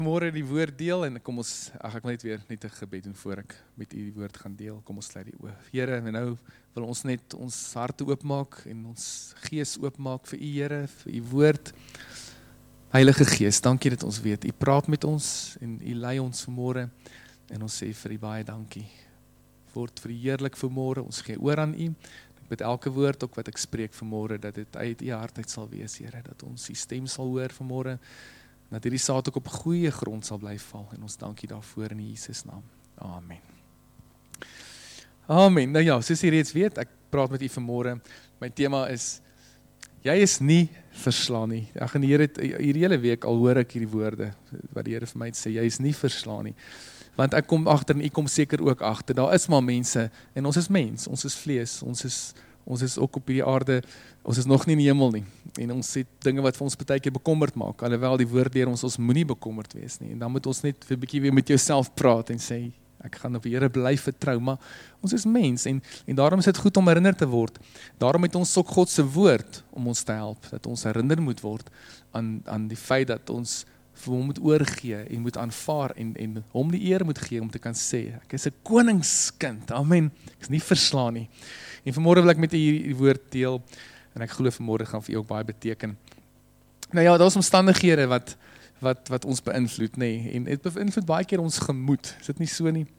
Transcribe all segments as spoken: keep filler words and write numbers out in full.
Môre die woord deel en kom ons, ag ek wil net weer net 'n gebed doen voor ek met u die woord gaan deel. Kom ons sluit die oë. Here, en nou wil ons net ons harte oopmaak en ons gees oopmaak vir u Here, vir u woord. Heilige Gees, dankie dat ons weet, u praat met ons en u lei ons vanmôre en ons sê vir u baie dankie. Word verheerlik vanmôre, ons gee oor aan u. Met elke woord ook wat ek spreek vanmôre, dat dit uit u hart uit sal wees, Here, dat ons u stem sal hoor vanmôre. Dat hierdie saad ook op goeie grond sal bly val. En ons dankie daarvoor in Jesus naam. Amen. Amen. Nou ja, soos jy reeds weet, ek praat met u vanmôre. My tema is, jy is nie verslaan nie. Ag en die Here, hierdie hele week al hoor ek hierdie woorde, wat die Here vir my sê, jy is nie verslaan nie. Want ek kom agter en u kom seker ook agter. Daar is maar mense, en ons is mens, ons is vlees, ons is Ons is ook op hierdie aarde, ons is nog nie in die hemel nie. En ons het dinge wat vir ons baie keer bekommerd maak. Alhoewel die woord leer ons, ons moenie bekommerd wees nie. En dan moet ons net vir 'n bietjie weer met jouself praat en sê, ek gaan op die Here bly vertrou, maar ons is mens en, en daarom is dit goed om herinner te word. Daarom het ons ook God se woord om ons te help, dat ons herinner moet word aan, aan die feit dat ons vir hom moet oorgee en moet aanvaar en, en hom die eer moet gee om te kan sê, ek is 'n koningskind, amen, ek is nie verslaan nie. En vanmôre wil ek met u die woord deel, en ek glo vanmôre gaan vir u ook baie beteken. Nou ja, daar is omstandighede wat, wat, wat ons beïnvloed, nee, en het beïnvloed baie keer ons gemoed, is dit nie so nie?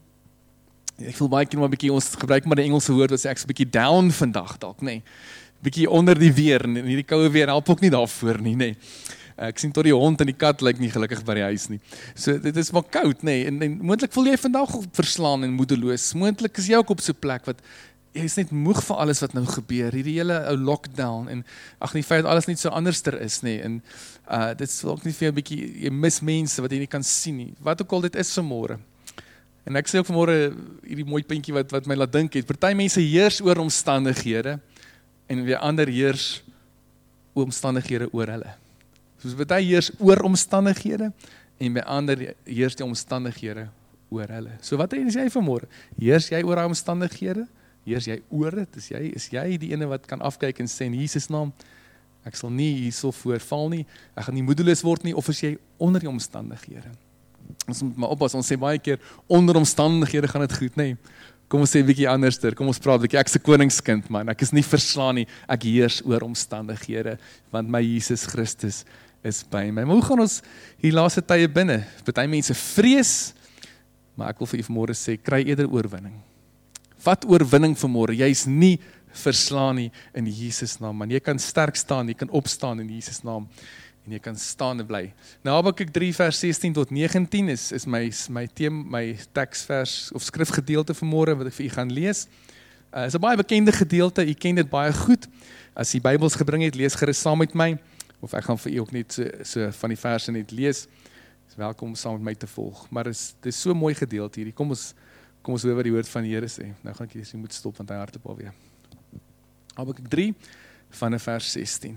Ek voel baie keer maar 'n bietjie, ons gebruik maar die Engelse woord, wat sê ek is 'n bietjie down vandag dalk, nee, bietjie onder die weer, en hierdie koue weer help ook nie daarvoor nie, nee. Ek sien tot die hond en die kat lyk nie gelukkig by die huis nie. So dit is maar koud, nee, en, en moontlik voel jy vandag verslaan en moedeloos, moontlik is jy ook op so 'n plek wat jy is net moeg vir alles wat nou gebeur, hierdie hele ou lockdown, en ag die feit dat alles net so anderster is, nee, en uh, dit is ook nie vir 'n bietjie, jy mis mense wat jy nie kan sien nie, wat ook al dit is vanmôre. En ek sê ook vanmôre, hierdie mooi puntjie wat, wat my laat dink het, party mense heers oor omstandighede, en weer ander heers oor omstandighede oor hulle. Soos party heers oor omstandighede, en by ander heers die omstandighede oor hulle. So wat is jy vanmôre? Heers jy oor daai omstandighede? Heers jy oor dit, is jy, is jy die ene wat kan afkyk en sê in Jesus naam, ek sal nie hierso voorval nie, ek gaan nie moedeloos word nie, of is jy onder die omstandighede? Ons moet maar oppas, ons sê baie keer, onder omstandighede gaan dit goed, nee, kom ons sê 'n bietjie anderster, kom ons praat 'n bietjie, ek is 'n koningskind man, ek is nie verslaan nie, ek heers oor omstandighede, want my Jesus Christus is by my. Maar hoe gaan ons hier laaste tye binne? Party mense vrees, maar ek wil vir u vanmôre sê, kry eerder oorwinning. Wat oorwinning vanmôre, jy is nie verslaan nie in Jesus naam, man. Jy kan sterk staan, jy kan opstaan in Jesus naam, en jy kan staan en bly. Nou Habakuk drie vers sestien tot negentien is, is my, my, thema, my teksvers of skrifgedeelte vanmôre, wat ek vir u gaan lees. Uh, is 'n baie bekende gedeelte, u ken dit baie goed. As u Bybels gebring het, lees gerus saam met my, of ek gaan vir u ook net so, so van die verse net lees. Is welkom om saam met my te volg. Maar is, dit is so mooi gedeelte hierdie, kom ons Kom ons hoor wat die woord van die Here sê. Nou gaan ek hier, jy moet stop, want hy hardloop alweer. Habakuk drie, van vers sestien.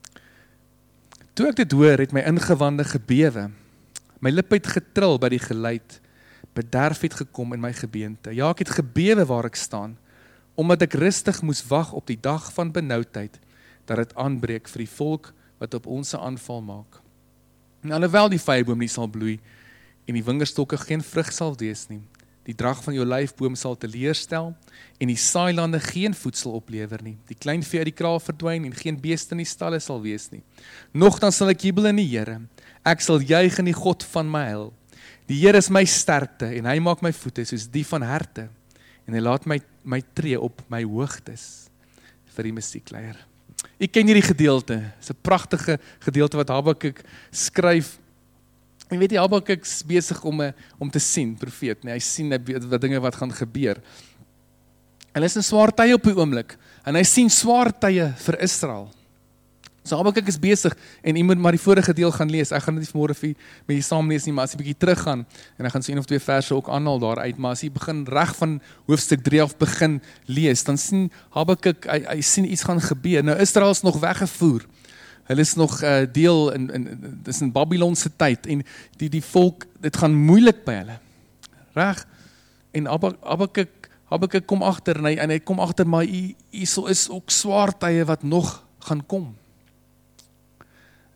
Toe ek dit hoor, het my ingewande gebewe. My lip het getril by die geluid. Bederf het gekom in my gebeente. Ja, ek het gebewe waar ek staan, omdat ek rustig moes wag op die dag van benoudheid, dat dit aanbreek vir die volk wat op ons 'n aanval maak. En alhoewel die vyeboom nie sal bloei, en die wingerstokke geen vrug sal wees nie, die drag van jou lyfboom sal teleurstel, en die saailande geen voedsel oplewer nie. Die klein vee uit die kraal verdwyn, en geen beeste in die stalle sal wees nie. Nogtans sal ek jubel in die Here. Ek sal juig in die God van my heil. Die Here is my sterkte, en hy maak my voete soos die van herte, en hy laat my, my tree op my hoogtes, vir die musiekleier. Ek ken hierdie gedeelte, dit is 'n pragtige gedeelte wat Habakuk skryf. En weet jy, Habakuk is besig om, om te sien, profeet, nee, hy sien wat dinge wat gaan gebeur. En hy is in swaar tye op die oomblik, en hy sien swaar tye vir Israel. So Habakuk is besig, en jy moet maar die vorige deel gaan lees, ek gaan dit vanmôre vir met jy saam lees nie, maar as jy bietjie terug gaan, en ek gaan so een of twee verse ook aanhaal daaruit, maar as jy begin reg van hoofstuk drie af begin lees, dan sien Habakuk, hy, hy sien iets gaan gebeur. Nou Israel is nog weggevoer, hulle is nog uh, deel, in, in, dis in Babylonse tyd, en die, die volk, dit gaan moeilik by hulle, reg, en Habakuk, Habakuk kom agter, en hy, en hy kom agter, maar hier is ook swaar tye wat nog gaan kom.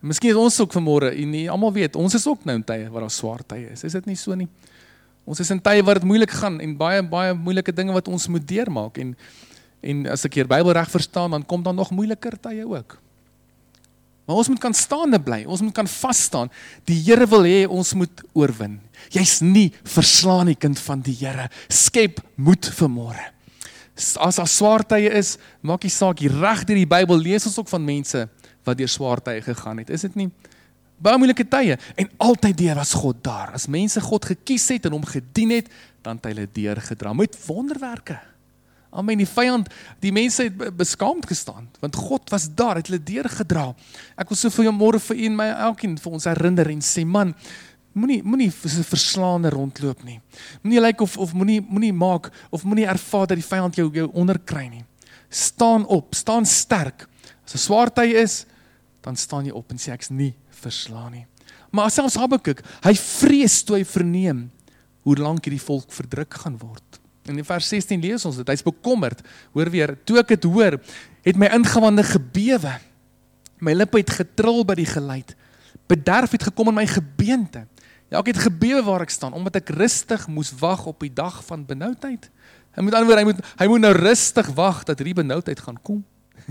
Miskien is ons ook vanmôre, en nie almal weet, ons is ook nou in tye waar daar swaar tye is. Is dit nie so nie? Ons is in tye waar dit moeilik gaan en baie baie moeilike dinge wat ons moet deurmaak en en as ek hier Bybel reg verstaan, dan kom daar nog moeiliker tye ook. Maar ons moet kan staande bly, ons moet kan vas staan. Die Here wil hê ons moet oorwin. Jy's nie verslaan nie, kind van die Here. Skep moed vanmôre. As daar swaar tye is, maak nie saak, hier reg deur die Bybel lees ons ook van mense wat deur swaar tye gegaan het. Is dit nie? Baie moeilike tye en altyd deur was God daar. As mense God gekies het en hom gedien het, dan het hy hulle deurgedra met wonderwerke. Amen, die vyand, die mense het beskaamd gestaan, want God was daar, het hulle deurgedra. Ek wil so vir jou môre vir u en my elkeen vir ons herinner en sê, man, moenie moenie so verslaande rondloop nie. Moenie lyk of of moenie moenie maak of moenie ervaar dat die vyand jou jou onderkry nie. Staan op, staan sterk. As 'n swaar tye is, dan staan jy op en sê ek's nie verslaan nie. Maar selfs Habakuk, hy vrees toe hy verneem hoe lank hierdie volk verdruk gaan word. In vers sestien lees ons dit, hy's bekommerd. Hoor weer, toe ek het hoor, het my ingewande gebewe. My lippe het getril by die geluid. Bederf het gekom in my gebeente. Ja, ek het gebewe waar ek staan, omdat ek rustig moes wag op die dag van benoudheid. Hy moet antwoord, hy moet, hy moet nou rustig wag dat hierdie benoudheid gaan kom.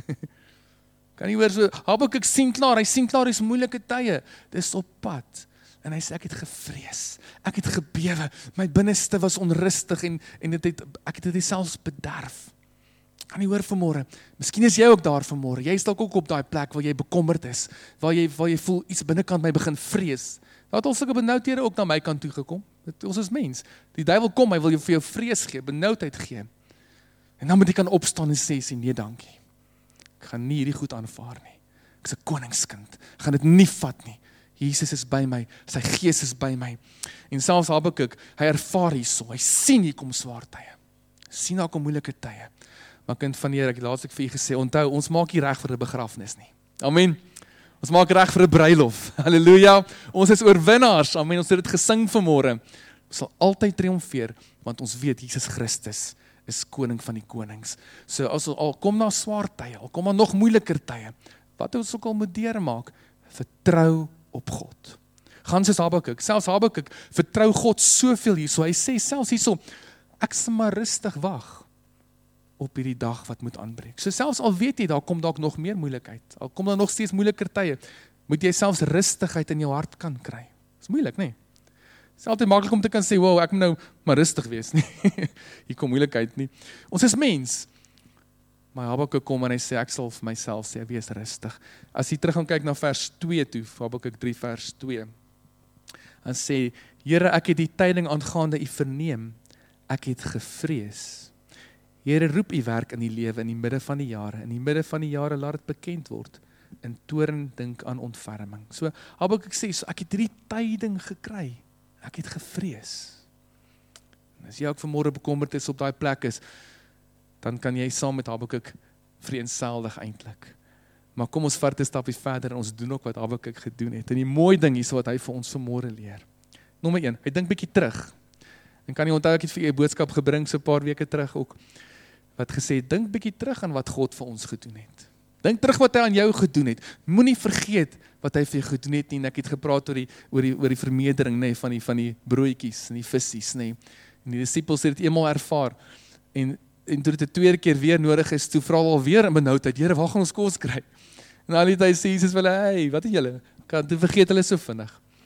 Kan nie hoor so, Habakuk sien klaar, hy sien klaar, dis moeilike tye, dis op pad. En hy sê, ek het gevrees, ek het gebewe, my binneste was onrustig en, en dit het, ek het dit selfs bederf. Kan nie hoor vanmôre, miskien is jy ook daar vanmôre, jy is dalk ook op daai plek waar jy bekommerd is, waar jy, waar jy voel iets binnekant my begin vrees. Daar het al sulke benoudhede ook na my kant toe gekom, dit, ons is mens, die duiwel kom, hy wil jou vir jou vrees gee, benoudheid gee. En dan moet jy kan opstaan en sê, sê nee dankie, ek gaan nie hierdie goed aanvaar nie, ek is 'n koningskind, ek gaan dit nie vat nie. Jesus is by my, sy gees is by my. En selfs Habakuk, hy ervaar hierso, hy sien hier kom swaar tye. Sien daar kom moeilike tye. Maar kind van die Here, ek het laas ek vir u gesê, onthou, ons maak nie reg vir 'n begrafnis nie. Amen. Ons maak reg vir 'n bruilof. Halleluja. Ons is oorwinnaars. Amen. Ons het dit gesing vanmôre. Ons sal altyd triomfeer, want ons weet Jesus Christus is koning van die konings. So as al kom daar swaar tye, al kom daar nog moeiliker tye, wat ons ook al moet deurmaak, vertrou op God. Gaan soos Habakuk, selfs Habakuk vertrou God soveel hierso. Hy sê selfs hierso, ek sal maar rustig wag op hierdie dag wat moet aanbreek. So selfs al weet jy, daar kom dalk nog meer moeilikheid, al kom daar nog steeds moeiliker tye, moet jy selfs rustigheid in jou hart kan kry. Dis moeilik, nee. Dis altyd maklik om te kan sê, wow, ek moet nou maar rustig wees, nie. Hier kom moeilikheid nie. Ons is mens. Maar Habakuk kom en hy sê, ek sal vir myself sê, wees rustig. As jy terug gaan kyk na vers twee toe, Habakuk drie vers twee, dan sê, Here, ek het die tyding aangaande u verneem, ek het gevrees. Here, roep u werk in die lewe, in die midde van die jare, in die midde van die jare laat dit bekend word, in toorn dink aan ontferming. So, Habakuk sê, so, ek het hierdie tyding gekry, ek het gevrees. En as jy ook vanmôre bekommerd is op daai plek is, dan kan jy saam met Habakuk vereenseldig eintlik. Maar kom ons vat 'n stapie verder en ons doen ook wat Habakuk gedoen het. En die mooi ding is wat hy vir ons vanmôre leer. Nommer een, hy dink bietjie terug. En kan jy onthou ek het vir u 'n boodskap gebring so 'n paar weke terug ook wat gesê het, dink bietjie terug aan wat God vir ons gedoen het. Dink terug wat hy aan jou gedoen het. Moenie vergeet wat hy vir jou gedoen het nie. En ek het gepraat oor die oor die oor die vermeerdering nê nee, van die van die broodjies en die visse nê. Nee. En die disippels het dit eenmaal ervaar en en toe dit 'n tweede keer weer nodig is, toe vra hulle alweer in benoudheid, Here, waar gaan ons kos kry? En al die tyd sê Jesus vir hulle, hey, wat het julle? Kan toe vergeet hulle so vinnig.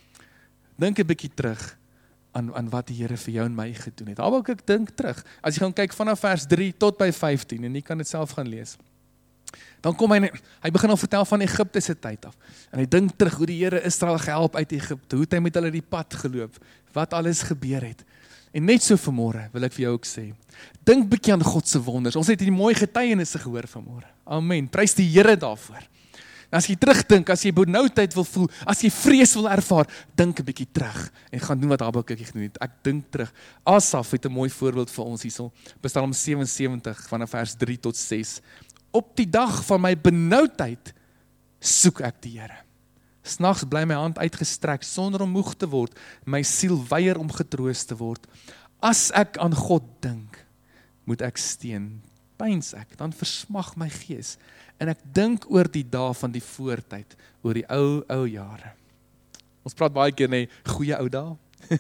Dink 'n bietjie terug aan aan wat die Here vir jou en my gedoen het. Alhoewel ek dink terug, as jy gaan kyk vanaf vers drie tot by vyftien en jy kan dit self gaan lees. Dan kom hy hy begin al vertel van Egipte se tyd af. En hy dink terug hoe die Here Israel gehelp uit Egipte, hoe het hy met hulle die pad geloop, wat alles gebeur het. En net so vanmôre wil ek vir jou ook sê, dink bietjie aan God se wonders. Ons het hierdie mooi getuienisse gehoor vanmôre. Amen. Prys die Here daarvoor. En as jy terugdink, as jy benoudheid wil voel, as jy vrees wil ervaar, dink 'n bietjie terug en gaan doen wat Habakuk gedoen het. Ek dink terug. Asaf het 'n mooi voorbeeld vir ons hierso. Psalm sewe en sewentig vanaf vers drie tot ses. Op die dag van my benoudheid soek ek die Here. Snags bly my hand uitgestrek sonder om moeg te word. My siel weier om getroos te word. As ek aan God dink, moet ek steun. Pyns ek, dan versmag my gees. En ek dink oor die dae van die voortyd, oor die ou, ou jare. Ons praat baie keer, nee, goeie ou dae.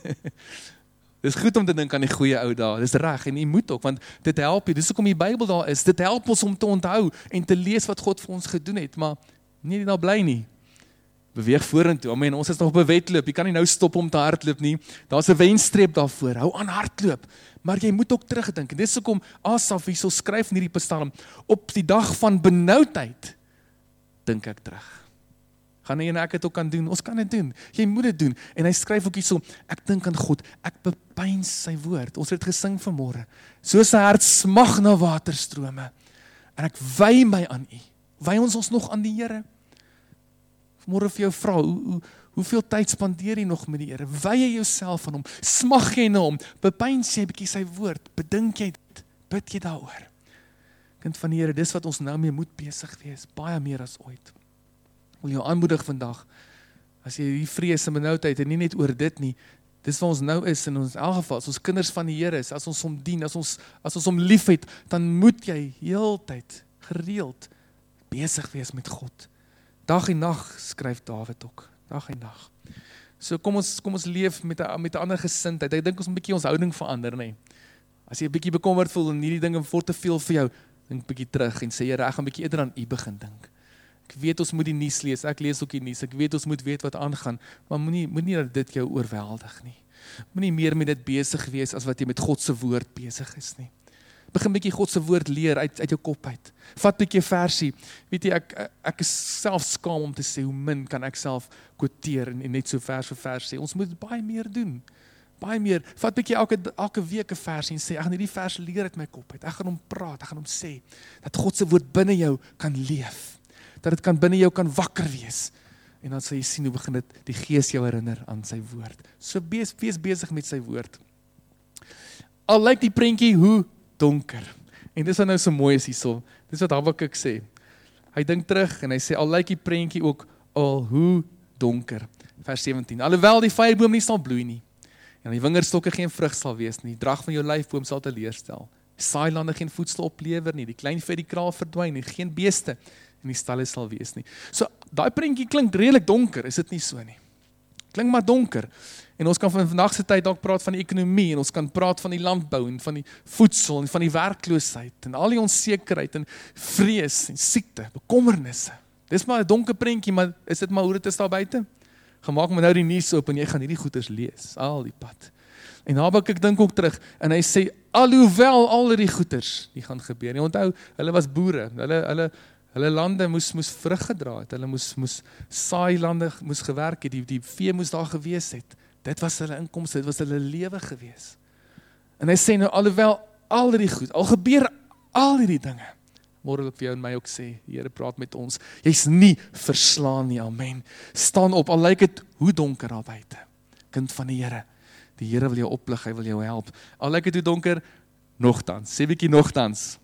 Dis goed om te dink aan die goeie ou dae, dis reg, en jy moet ook, want dit help jy, dis hoekom die Bybel daar is, dit help ons om te onthou, en te lees wat God vir ons gedoen het, maar nie daar bly nie. Beweeg vorentoe, amen, ons is nog op 'n wedloop, jy kan nie nou stop om te hardloop nie, daar's 'n wenstreep daarvoor, hou aan hardloop, maar jy moet ook terugdink, en dis hoekom Asaf hierso skryf in hierdie psalm, op die dag van benoudheid, dink ek terug. Gaan jy en ek het ook kan doen, ons kan dit doen, jy moet dit doen, en hy skryf ook hierso, ek dink aan God, ek bepeins sy woord, ons het gesing vanmôre, soos sy hart smag na waterstrome, en ek wy my aan U, wy ons ons nog aan die Here, vanmôre vir jou vra, hoe, hoe, hoeveel tyd spandeer jy nog met die Here, wy jy jouself aan hom, smag jy na hom, bepeins jy 'n bietjie sy woord, bedink jy dit, bid jy daaroor, kind van die Here, dis wat ons nou mee moet besig wees, baie meer as ooit. Ek wil jou aanmoedig vandag, as jy die vrees en benoudheid, en nie net oor dit nie, dis waar ons nou is, in ons in elk geval, as ons kinders van die Here is, as ons hom dien, as ons, as ons hom lief het, dan moet jy heeltyd, gereeld, besig wees met God. Dag en nag, skryf Dawid ook, dag en nag. So kom ons, kom ons leef met 'n met 'n ander gesindheid, ek dink ons moet 'n bietjie ons houding verander, nee. As jy 'n bietjie bekommerd voel, en hierdie dinge word te veel vir jou, dink 'n bietjie terug, en sê, Here, ek gaan 'n bietjie eerder aan U begin dink. Ek weet ons moet die nuus lees, ek lees ook die nuus, ek weet ons moet weet wat aangaan, maar moenie moenie dat dit jou oorweldig nie. Moenie meer met dit besig wees as wat jy met God se woord besig is nie. Begin bietjie God se woord leer uit uit jou kop uit. Vat bietjie versie. Weet jy, ek ek, ek is self skaam om te sê hoe min kan ek self quoteer en, en net so vers vir vers sê. Ons moet baie meer doen. Baie meer. Vat bietjie elke elke week 'n versie en sê ek gaan hierdie vers leer uit my kop uit. Ek gaan hom praat, ek gaan hom sê dat God se woord binne jou kan leef. Dat dit kan binne jou kan wakker wees, en dan sal jy sien hoe begin dit die Gees jou herinner aan sy woord. So wees, wees besig met sy woord. Al lyk die prentjie hoe donker, en dis wat nou so mooi is hierso, dis wat Habakuk sê, hy dink terug, en hy sê, al lyk die prentjie ook al hoe donker, vers sewentien, alhoewel die vyeboom nie sal bloei nie, en die wingerdstokke geen vrug sal wees nie, die drag van jou lyfboom sal teleurstel, die saailande geen voedsel oplewer nie, die klein vet die kraal verdwyn nie, geen beeste in die stalle sal wees nie. So, daai prentjie klink redelik donker, is dit nie so nie? Klink maar donker. En ons kan van vandag se tyd dalk praat van die ekonomie, en ons kan praat van die landbou, en van die voedsel, en van die werkloosheid, en al die onsekerheid, en vrees, en siekte, bekommernisse. Dis maar 'n donker prentjie, maar is dit maar hoe dit is daar buite? Gemaak maar nou die nuus op, en jy gaan hierdie goeders lees, al die pad. En Habakuk dink ook terug, en hy sê, alhoewel al die goeders, die gaan gebeur. En onthou, hulle was boere, hulle, hulle, Hulle lande moes, moes vrug gedra het, hulle moes, moes saai lande moes gewerk het, die, die vee moes daar gewees het, dit was hulle inkomste, dit was hulle lewe gewees. En hy sê nou, alhoewel al die goed, al gebeur al die dinge, môre wil ek vir jou en my ook sê, die Here praat met ons, jy's nie verslaan nie, amen. Staan op, al lyk dit hoe donker daar buite, kind van die Here, die Here wil jou oplig, hy wil jou help, al lyk dit hoe donker, nogtans, sê bietjie nogtans.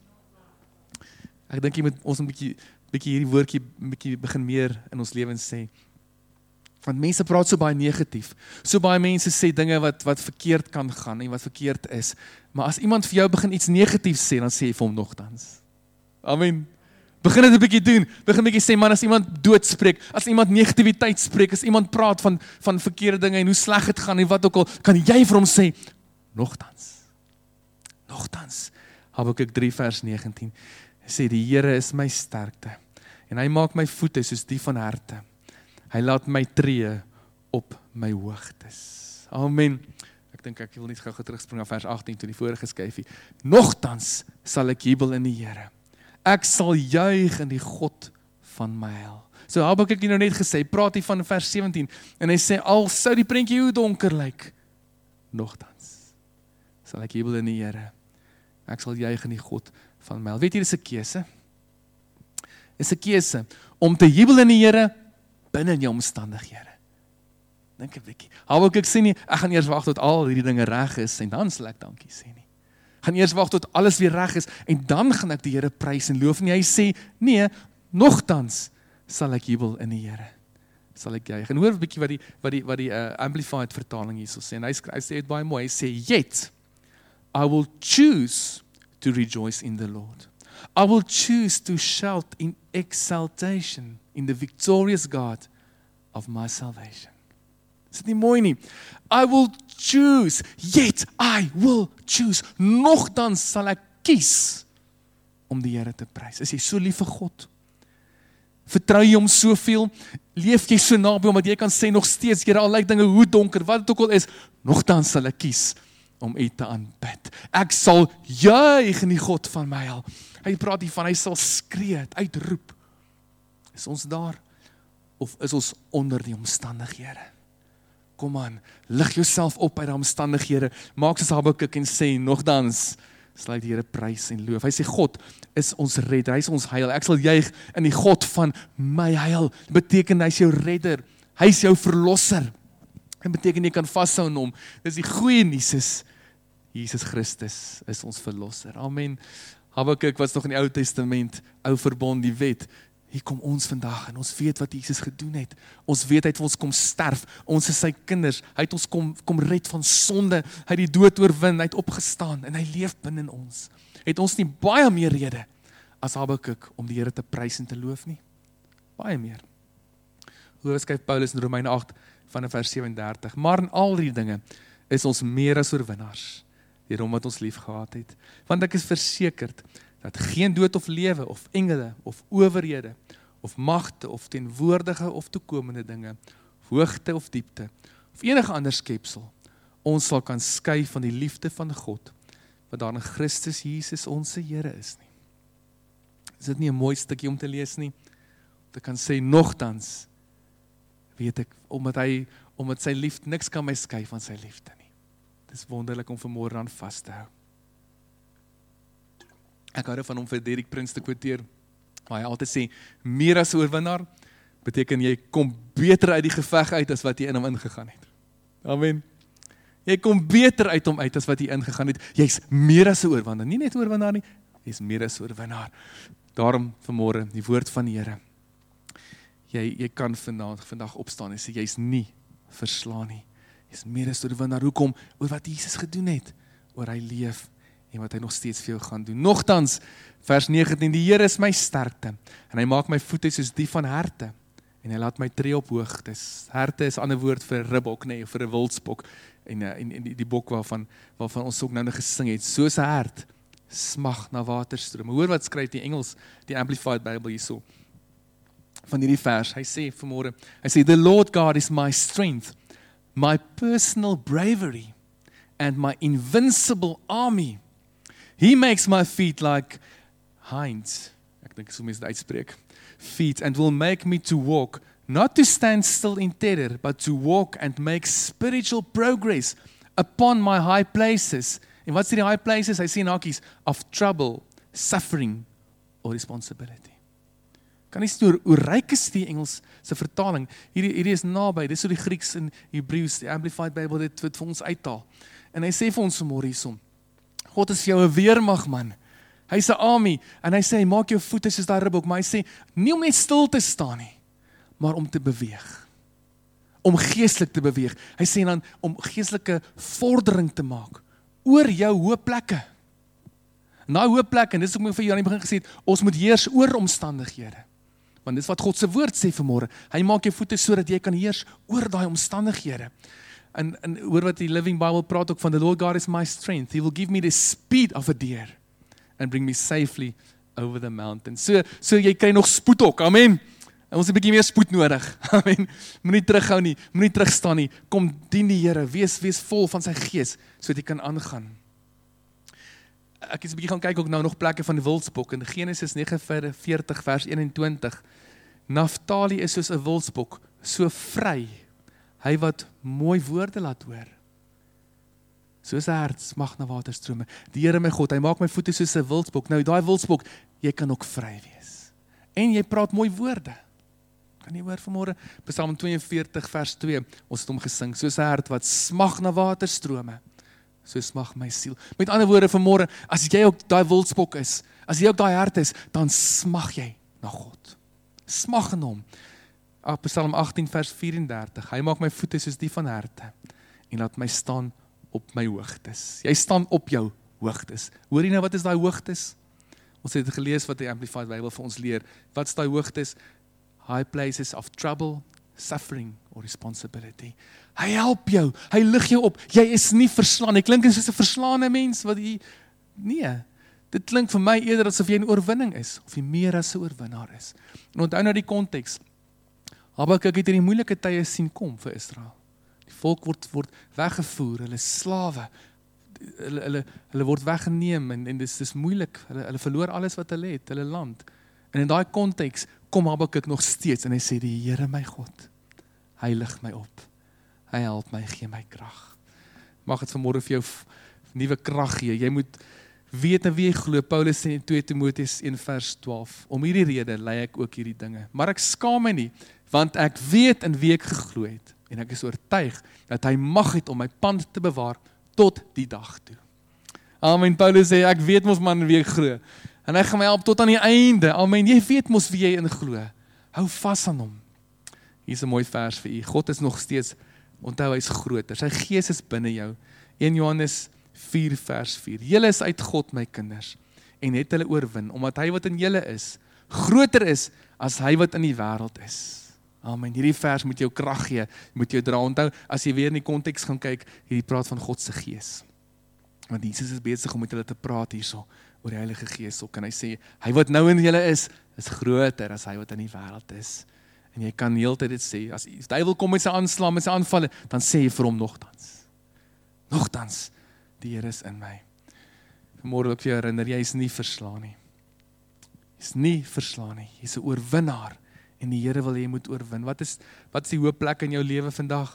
Ek dink jy moet ons 'n bietjie bietjie hierdie woordjie bietjie begin meer in ons lewens sê. Want mense praat so baie negatief. So baie mense sê dinge wat wat verkeerd kan gaan en wat verkeerd is. Maar as iemand vir jou begin iets negatiefs sê, dan sê jy vir hom nogtans. Amen. Begin dit 'n bietjie doen. Begin 'n bietjie sê, man, as iemand dood spreek, as iemand negativiteit spreek, as iemand praat van van verkeerde dinge en hoe sleg dit gaan en wat ook al, kan jy vir hom sê nogtans. Nogtans. Habakuk drie vers negentien. Sê die Here is my sterkte en hy maak my voete soos die van herte. Hy laat my tree op my hoogtes. Amen. Ek dink ek wil net gou terugspring na vers agttien toe die vorige skyfie. Nogtans sal ek jubel in die Here. Ek sal juig in die God van my heil. So Habakuk het nou net gesê, praat hy van vers sewentien en hy sê al sou die prentjie hoe donker lyk, nogtans sal ek jubel in die Here. Ek sal juig in die God van my heil. Weet jy, dis 'n keuse. Dis 'n keuse om te jubel in die Here binne in jou omstandighede. Dink 'n bietjie. Habakuk sê nie, ek gaan eers wag tot al hierdie dinge reg is en dan sal ek dankie sê nie. Ek gaan eers wag tot alles weer reg is en dan gaan ek die Here prys en loof nie. Hy sê, nee, nogtans sal ek jubel in die Here. Sal ek juig. En hoor 'n bietjie wat die wat die wat die uh, amplified vertaling hierso sê. En hy hy sê dit baie mooi. Hy sê, yet I will choose to rejoice in the Lord. I will choose to shout in exaltation in the victorious God of my salvation. Is dit nie mooi nie? I will choose, yet I will choose. Nogtans sal ek kies om die Here te prys. Is jy so lief vir God? Vertrou jy hom soveel? Leef jy so naby hom dat jy kan sê nog steeds, Here, al lyk dinge hoe donker, wat dit ook al is, nogtans sal ek kies om U te aanbid. Ek sal juig in die God van my hel. Hy praat hiervan, hy sal skree, uitroep. Is ons daar? Of is ons onder die omstandighede? Kom aan, lig jouself op uit die omstandighede. Maak soos Habakuk en sê, nogtans sal ek die Here prys en loof. Hy sê, God is ons redder, hy is ons heil. Ek sal juig in die God van my heil. Dit beteken hy is jou redder, hy is jou verlosser. Dit beteken jy kan vashou in hom. Dis die goeie nuus is, Jesus Christus is ons verlosser. Amen. Habakuk was nog in die Ou Testament, ou verbond, die wet. Hier kom ons vandag en ons weet wat Jesus gedoen het. Ons weet hy het vir ons kom sterf. Ons is sy kinders. Hy het ons kom, kom red van sonde. Hy het die dood oorwin. Hy het opgestaan en hy leef binne ons. Het ons nie baie meer rede as Habakuk om die Here te prys en te loof nie? Baie meer. Hoe skryf Paulus in Romeine agt van vers sewe en dertig. Maar in al die dinge is ons meer as oorwinnaars, deur hom wat ons lief gehad het. Want ek is versekerd dat geen dood of lewe, of engele, of owerhede, of magte, of teenwoordige of toekomende dinge, of hoogte of diepte, of enige ander skepsel, ons sal kan skei van die liefde van God, wat daar in Christus Jesus ons Here is nie. Is dit nie 'n mooi stukkie om te lees nie? Om te kan sê, nogtans, weet ek, omdat hy, omdat sy liefde, niks kan my skei van sy liefde nie. Dit is wonderlik om vanmôre aan vas te hou. Ek hou van om vir Derek Prince te quoteer, waar hy altyd sê, meer as oorwinnaar, beteken jy kom beter uit die geveg uit, as wat jy in hom ingegaan het. Amen. Jy kom beter uit hom uit, as wat jy ingegaan het. Jy's meer as 'n oorwinnaar, nie net oorwinnaar nie, jy's meer as 'n oorwinnaar. Daarom vanmôre, die woord van die Here. Jy, jy kan vandag, vandag opstaan en sê, jy's nie verslaan nie. Jy's meer as 'n oorwinnaar. Hoekom? Oor wat Jesus gedoen het, oor hy leef, en wat hy nog steeds vir jou gaan doen. Nogtans, vers negentien, die Here is my sterkte, en hy maak my voete soos die van herte, en hy laat my tree op hoogtes. Herte is 'n ander woord vir ribbok, nee, of vir 'n wildsbok, en, en, en die, die bok waarvan, waarvan ons ook nou nog gesing het, soos 'n hert, smag na waterstrome. Hoor wat skryf die Engels, die Amplified Bible hierso, van hierdie vers, hy sê vanmôre, hy sê, the Lord God is my strength, my personal bravery, and my invincible army. He makes my feet like hinds, ek dink so mense dit uitspreek, feet, and will make me to walk, not to stand still in terror, but to walk and make spiritual progress upon my high places. En wat is die high places? Hy sê in hakies, of trouble, suffering, or responsibility. Kan nie sê, hoe ryk is die Engels se vertaling? Hierdie, hierdie is naby, dit is so die Grieks en Hebreëus, die Amplified Bible, dit wat vir ons uittaal. En hy sê vir ons vanmôre hiersom, God is vir jou 'n weermag, man. Hy is 'n army, en hy sê, hy maak jou voete soos daai ribbok, maar hy sê, nie om net stil te staan nie, maar om te beweeg. Om geestelik te beweeg. Hy sê dan, om geestelike vordering te maak, oor jou hoë plekke. En daai hoë plekke, en dis ook my vir jou aan die begin gesê het, ons moet heers oor omstandighede. Want dis wat God se woord sê vanmôre. Hy maak jou voete sodat jy kan heers oor daai omstandighede. En, en hoor wat die Living Bible praat ook van, the Lord God is my strength. He will give me the speed of a deer and bring me safely over the mountain. So, so jy kry nog spoed ook, amen. En ons het 'n bietjie meer spoed nodig, amen. Moenie terughou nie, moenie terugstaan nie. Kom dien die Here, wees, wees vol van sy gees, sodat jy kan aangaan. Ek is 'n bietjie gaan kyk ook nou nog plekke van die wildsbok, in Genesis nege veertig vers eenentwintig. Naftali is soos 'n wildsbok, so vry, hy wat mooi woorde laat hoor. Soos 'n hert smag na waterstrome. Die Here my God, hy maak my voete soos 'n wildsbok. Nou daai wildsbok, jy kan ook vry wees. En jy praat mooi woorde. Kan jy hoor vanmôre? Psalm twee en veertig vers twee, ons het hom gesing, soos 'n hert wat smag na waterstrome. So smag my siel. Met ander woorde vanmôre, as jy ook daai wildsbok is, as jy ook daai hert is, dan smag jy na God. Smag in hom. Psalm agttien vers vyf en dertig. Hy maak my voete soos die van herte en laat my staan op my hoogtes. Jy staan op jou hoogtes. Hoor jy nou wat is daai hoogtes? Ons het gelees wat die Amplified Bible vir ons leer. Wat is daai hoogtes? High places of trouble, suffering or responsibility. Hy help jou, hy lig jou op. Jy is nie verslaan. Hy klink soos 'n verslaane mens wat jy nee. Dit klink vir my eerder asof jy 'n oorwinning is of jy meer as 'n oorwinnaar is. En onthou nou die konteks. Habakuk het hierdie moeilike tye sien kom vir Israel. Die volk word word weggevoer, hulle slawe. Hulle hulle hulle word weggeneem en en dis dis moeilik. Hulle hulle verloor alles wat hulle het, hulle land. En in daai konteks kom Habakuk nog steeds en hy sê die Here my God, hy lig my op. Hy help my, gee my krag. Mag dit vanmôre vir jou nuwe krag gee. Jy moet weet en wie jy glo. Paulus sê in twee Timoteus een vers twaalf. Om hierdie rede lei ek ook hierdie dinge. Maar ek skaam my nie, want ek weet in wie ek geglo het en ek is oortuig dat hy mag het om my pand te bewaar tot die dag toe. Amen. Paulus sê ek weet mos man in wie ek glo. En hy gaan my help tot aan die einde. Amen. Jy weet mos wie jy in glo. Hou vas aan hom. Hier is 'n mooi vers vir u. God is nog steeds, onthou hy is groter. Sy gees is binne jou. een Johannes vier vers vier. Julle is uit God my kinders en het hulle oorwin, omdat hy wat in julle is, groter is as hy wat in die wêreld is. Amen. Hierdie vers moet jou krag gee, moet jou dra. Onthou, as jy weer in die konteks gaan kyk, hierdie praat van God se gees. Want Jesus is besig om met hulle te praat hierso oor die Heilige Gees. So kan hy sê, hy wat nou in julle is, is groter as hy wat in die wêreld is. En jy kan heeltyd dit sê, as die duiwel kom met sy aanslae, met sy aanvalle, dan sê jy vir hom nogtans. Nogtans, die Here is in my. Vanmôre wil ek vir jou herinner, jy is nie verslaan nie. Jy is nie verslaan nie. Jy is 'n oorwinnaar. En die Here wil hê jy moet oorwin. Wat is, wat is die hoë plek in jou lewe vandag?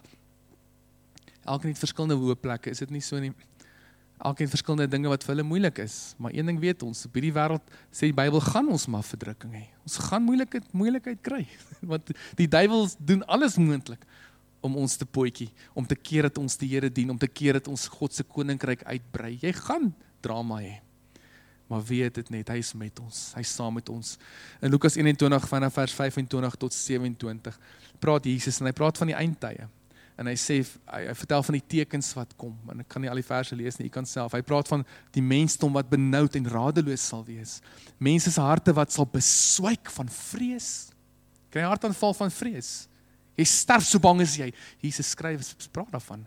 Elkeen het verskillende hoë plekke, is dit nie so nie? Elkeen het verskillende dinge wat vir hulle moeilik is. Maar een ding weet ons, op hierdie wêreld sê die Bybel, gaan ons maar verdrukking hê. Ons gaan moeilikheid, moeilikheid kry. Want die duiwel doen alles moontlik om ons te potjie, om te keer dat ons die Here dien, om te keer dat ons God se koninkryk uitbrei. Jy gaan drama hê. Maar weet dit net, hy is met ons, hy is saam met ons. In Lukas eenentwintig vanaf vers vyfentwintig tot sewentwintig praat Jesus en hy praat van die eindtye. En hy sê, hy, hy vertel van die tekens wat kom, en ek kan nie al die verse lees nie, jy kan self. Hy praat van die mensdom wat benoud en radeloos sal wees. Mense se harte wat sal beswyk van vrees. Kry jy hartaanval van vrees? Jy sterf so bang as jy. Jesus skryf, praat daarvan.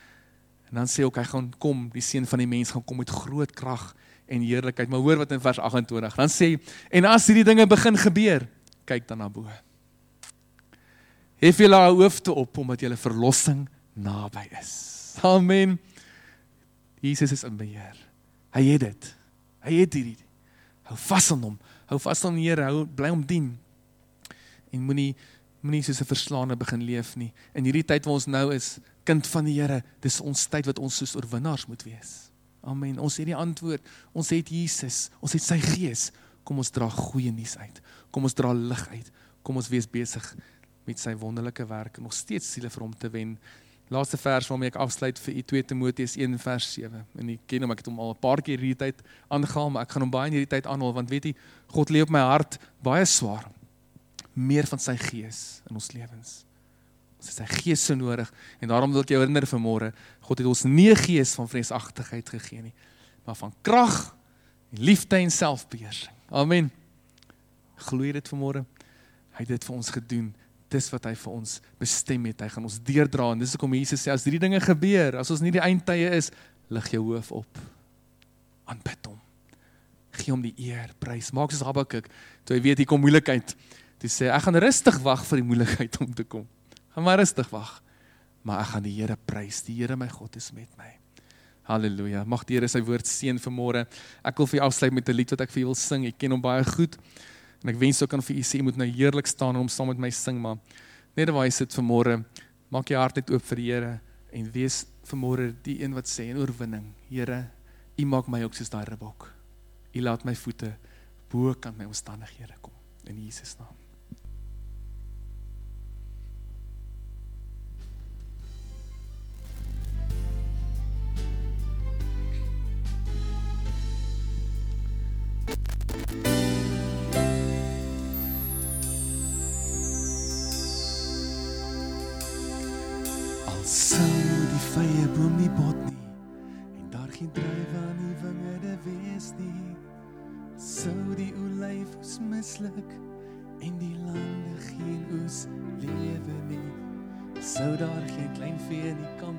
En dan sê ook, hy gaan kom, die seun van die mens gaan kom met groot krag en heerlikheid. Maar hoor wat in vers agt-en-twintig, dan sê, en as hierdie dinge begin gebeur, kyk dan na bo. Hef julle hoofde op, omdat julle verlossing naby is. Amen. Jesus is in beheer. Hy het dit. Hy het hierdie. Hou vas aan hom. Hou vas aan die Here. Hou, bly hom dien. En moenie moenie soos 'n verslaane begin leef nie. In hierdie tyd waar ons nou is, kind van die Here, dis ons tyd wat ons soos oorwinnaars moet wees. Amen. Ons het die antwoord. Ons het Jesus. Ons het sy gees. Kom ons dra goeie nuus uit. Kom ons dra lig uit. Kom ons wees besig met sy wonderlike werk en nog steeds siele vir hom te wen. Laaste vers waarmee ek afsluit vir u twee Timoteus een vers sewe. En ek ken hom, ek het hom al 'n paar keer hierdie tyd aangehaal, maar ek gaan hom baie in hierdie tyd aanhaal, want weet jy, God lê op my hart baie swaar. Meer van sy gees in ons lewens. Ons het sy gees so nodig, en daarom wil ek jou herinner vanmôre, God het ons nie 'n gees van vreesagtigheid gegee nie, maar van krag, liefde en selfbeheersing. Amen. Glo jy dit vanmôre? Hy het dit vir ons gedoen. Dis wat hy vir ons bestem het, hy gaan ons deurdra, en dis hoekom Jesus sê, as hierdie dinge gebeur, as ons nie die eindtye is, lig jou hoof op, aanbid hom, gee hom die eer, prys, maak soos Habakuk, toe hy weet, hier kom moeilikheid, toe sê, ek gaan rustig wag vir die moeilikheid om te kom, gaan maar rustig wag, maar ek gaan die Here prys, die Here my God is met my, halleluja, mag die Here sy woord seën vanmôre. Ek wil vir u afsluit met 'n lied wat ek vir u wil sing, ek ken hom baie goed, en ek wens ook kan vir u sê, u moet nou heerlik staan en hom saam met my sing, maar net waar jy sit vanmôre, maak jy hart net oop vir die Here, en wees vanmôre die een wat sê, in oorwinning, Here, u maak my ook soos daai ribbok, u laat my voete bo kan my omstandighede kom, in Jesus naam. Sou die vrye boom nie bot nie, en daar geen druiwe aan die wingerde wees nie, sou die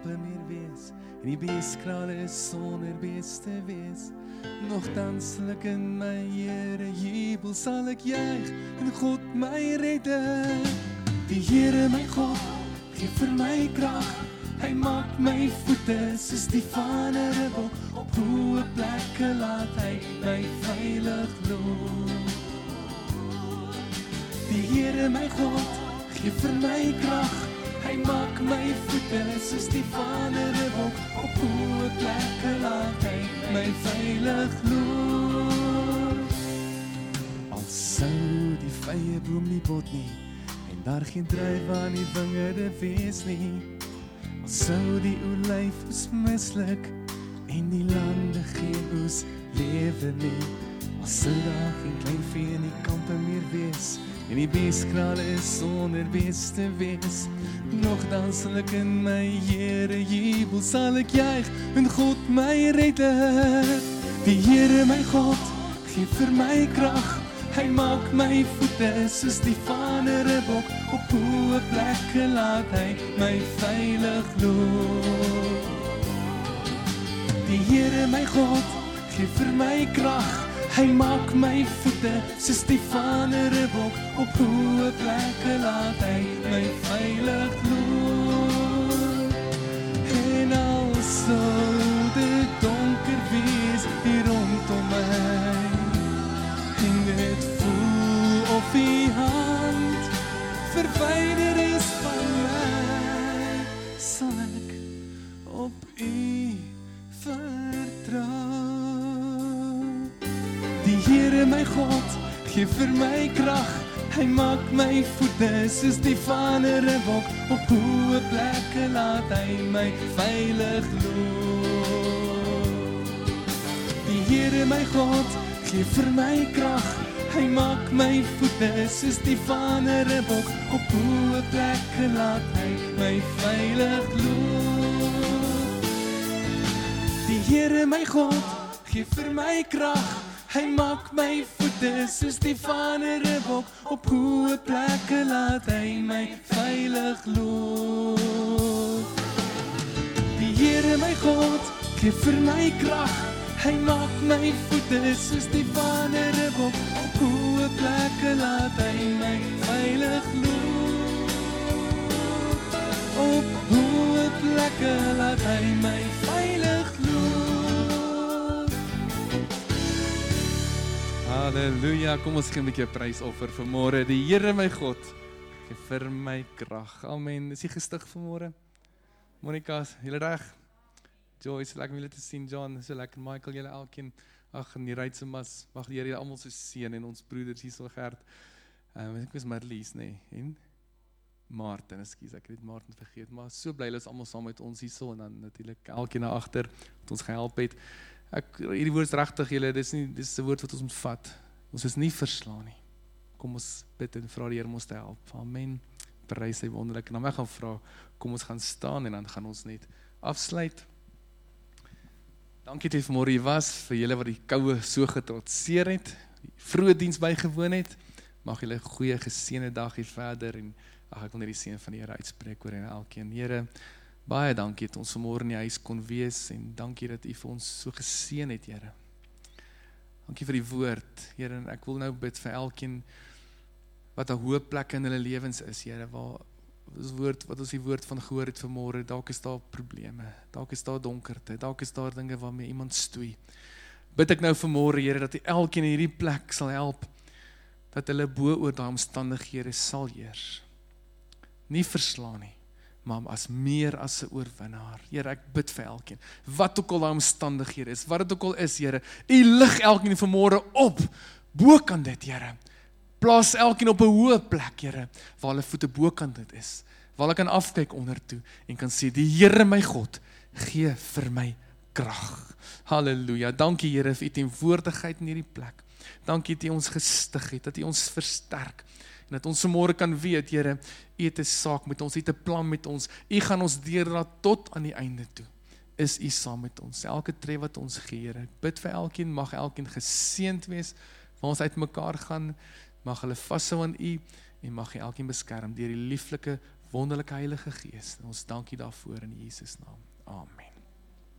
kampe meer wees, en die beeskrale is sonder bees te wees. Nogtans sal ek in my Here jubel, sal ek juig in God my redder. Die Here my God gee vir my krag, hy maak my voete soos die van 'n ribbel, op hoë plekke laat hy my veilig loop. Die Here my God gee vir my krag, hy maak my voete soos die van 'n ribbel, op hoë plekke laat hy my veilig loop. Al sou die vrye boom nie bot nie, en daar geen druiwe aan die wingerde wees nie, al sou die olyfoes misluk, en die lande geen oes lewe nie, al sou daar geen klein vee in die kampe meer wees, en die beeskrale is sonder bees te wees, nogtans sal ek in my Here jubel, sal ek juig in God my redder. Die Here my God gee vir my krag, hy maak my voete soos die van 'n ribbok, op hoë plekke laat hy my veilig loop. Die Here my God gee vir my krag, hy maak my voete soos die van 'n ribbok, op hoë plekke laat hy my veilig loop. En al sal dit donker wees hier rondom my, en dit voel of die hand verwyder is van my, sal ek op U vertrou. Die Here my God gee vir my krag, hy maak my voete soos die van 'n ribbok, op hoë plekke laat hy my veilig loop. Die Here my God gee vir my krag, hy maak my voete soos die van 'n ribbok, op hoë plekke laat hy my veilig loop. Die Here my God gee vir my krag, hy maak my voete soos die van 'n ribbok, op hoë plekke laat hy my veilig loop. Die Here my God gee vir my krag, hy maak my voete soos die van 'n ribbok, op hoë plekke laat hy my veilig loop. Op hoë plekke laat hy my veilig loop. Halleluja, kom ons gee 'n bietjie prysoffer vanmôre. Die Here my God gee vir my krag. Amen. Is jy gestig vanmôre? Monica, julle reg? Joyce, lekker om julle te sien. John, so lekker. Michael, julle elkeen. Ag, en die Reitsemas, mag die Here julle almal so seën, en ons broeders hier so Gert. Um, ek was Marlies, nê, nee, en Martin, ekskuus, ek het Martin vergeet, maar so bly hulle is almal saam met ons hier so, en dan natuurlik elkeen na agter wat ons gehelp het. Ek, hierdie woord is regtig, julle, dis nie, dis 'n woord wat ons moet vat. Ons is nie verslaan nie. Kom ons bid en vra die Here om ons te help. Amen. Prys sy wonderlik. En dan ek gaan vra, kom ons gaan staan en dan gaan ons net afsluit. Dankie dat jy vanmôre hier was, vir julle wat die koue so getrotseer het, die vroeë diens bygewoon het. Mag julle 'n goeie geseënde dag hier verder, en ag, ek wil net die seën van die Here uitspreek oor en elkeen. Here, baie dankie dat ons vanmôre in die huis kon wees, en dankie dat U vir ons so geseën het, Here. Dankie vir die woord, Here, en ek wil nou bid vir elkeen wat 'n hoë plek in hulle lewens is, Here, waar ons woord, wat ons die woord van gehoor het vanmôre, dalk is daar probleme, dalk is daar donkerte, dalk is daar dinge waarmee iemand stoei. Bid ek nou vanmôre, Here, dat U elkeen in hierdie plek sal help, dat hulle bo oor daai omstandighede sal heers. Nie verslaan nie, maar as meer as 'n oorwinnaar. Here, ek bid vir elkeen, wat ook al daai omstandighede is, wat dit ook al is, Here, U lig elkeen vanmôre op, bo kan dit, Here. Plaas elkeen op 'n hoë plek, Here, waar hulle voete bokant dit is, waar hulle kan afkyk onder toe en kan sê, die Here my God gee vir my krag. Halleluja. Dankie, Here, vir U teenwoordigheid in hierdie plek. Dankie dat U ons gestig het, dat U ons versterk, en dat ons vanmôre kan weet, Here, U het 'n saak met ons, U het 'n plan met ons, U gaan ons deurdra tot aan die einde toe. Is U saam met ons, elke tree wat ons gee, Here. Ek bid vir elkeen, mag elkeen geseënd wees, waar ons uit mekaar gaan, mag hulle vashou aan U, en mag U elkeen beskerm deur die lieflike Wonderlike Heilige Gees. Ons dankie daarvoor in Jesus naam. Amen.